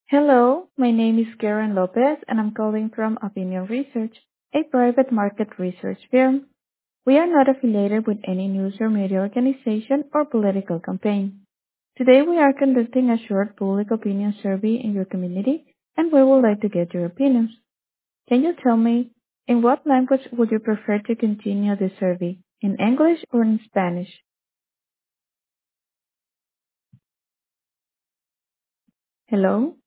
Hello, my name is Karen Lopez, and I'm calling from Opinion Research, a private market research firm. We are not affiliated with any news or media organization or political campaign. Today, we are conducting a short public opinion survey in your community, and we would like to get your opinions. Can you tell me, in what language would you prefer to continue the survey? In English or in Spanish? Hello?